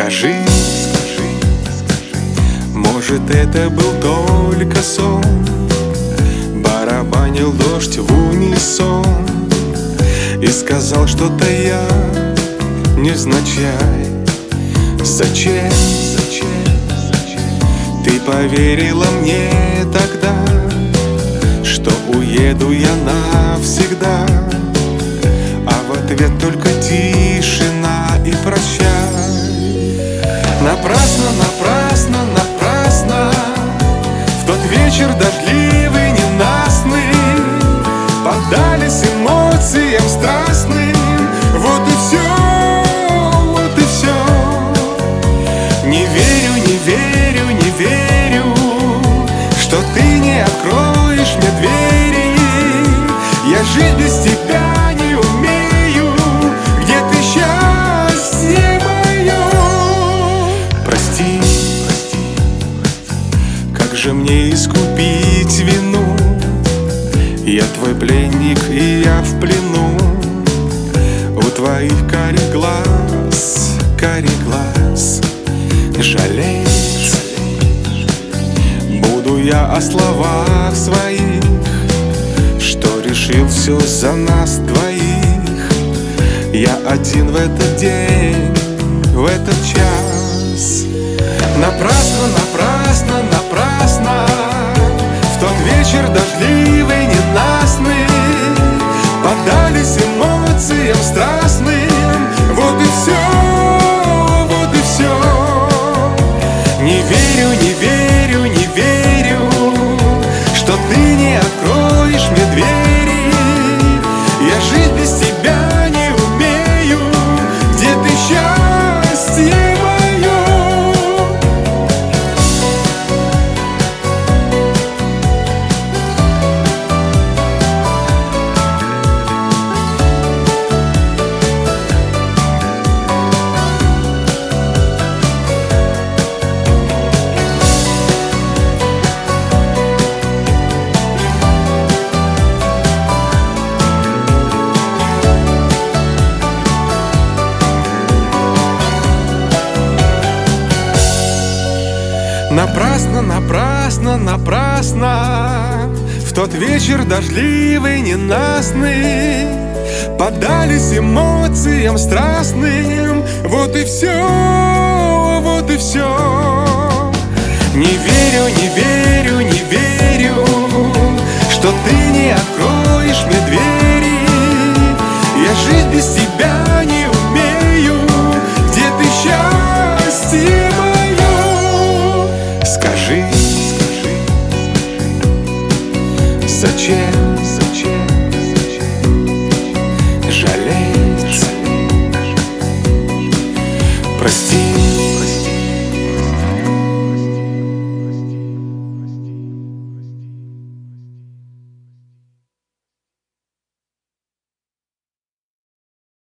Скажи, может, это был только сон? Барабанил дождь в унисон и сказал что-то я невзначай. Зачем ты поверила мне тогда, что уеду я навсегда? А в ответ только тишина и прощай. Напрасно, напрасно, напрасно в тот вечер дождливый, ненастный поддались эмоциям страстным. Вот и все, вот и все. Не верю, не верю, не верю, что ты не откроешь мне двери. Я жить без тебя не умею. Где ты, счастье мое? Прости, как же мне искупить вину? Я твой пленник, и я в плену у твоих карих глаз, жалеть буду я о словах своих, что решил все за нас двоих. Я один в этот день, в этот час. Напрасно, напрасно, напрасно в тот вечер дождливый, ненастный поддались эмоциям страстным. Вот и все, вот и все. Не верю, не верю, не верю, что ты не откроешь мне двери. Я жить без тебя не умею. Где ты, счастье мое? Напрасно, напрасно, напрасно в тот вечер дождливый, ненастный поддались эмоциям страстным. Вот и все, вот и все. Не верю, не верю, не верю, что ты не откроешь мне двери. Я жить без тебя не умею. Где ты, счастье мое? Скажи, зачем